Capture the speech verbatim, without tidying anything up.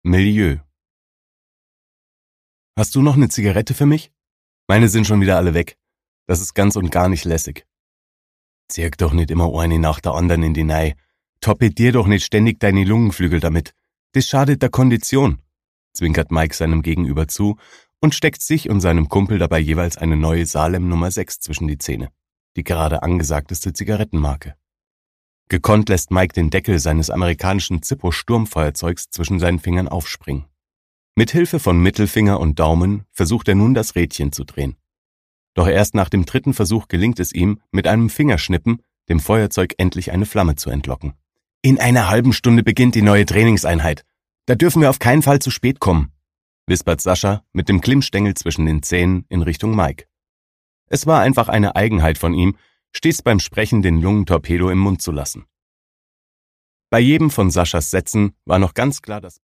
Milieu. Hast du noch eine Zigarette für mich? Meine sind schon wieder alle weg. Das ist ganz und gar nicht lässig. Zirk doch nicht immer eine nach der anderen in die Nei. Torpedier doch nicht ständig deine Lungenflügel damit. Das schadet der Kondition, zwinkert Mike seinem Gegenüber zu und steckt sich und seinem Kumpel dabei jeweils eine neue Salem Nummer sechs zwischen die Zähne, die gerade angesagteste Zigarettenmarke. Gekonnt lässt Mike den Deckel seines amerikanischen Zippo-Sturmfeuerzeugs zwischen seinen Fingern aufspringen. Mit Hilfe von Mittelfinger und Daumen versucht er nun das Rädchen zu drehen. Doch erst nach dem dritten Versuch gelingt es ihm, mit einem Fingerschnippen dem Feuerzeug endlich eine Flamme zu entlocken. In einer halben Stunde beginnt die neue Trainingseinheit. Da dürfen wir auf keinen Fall zu spät kommen, wispert Sascha mit dem Klimmstängel zwischen den Zähnen in Richtung Mike. Es war einfach eine Eigenheit von ihm, stets beim Sprechen den Lungentorpedo im Mund zu lassen. Bei jedem von Saschas Sätzen war noch ganz klar, dass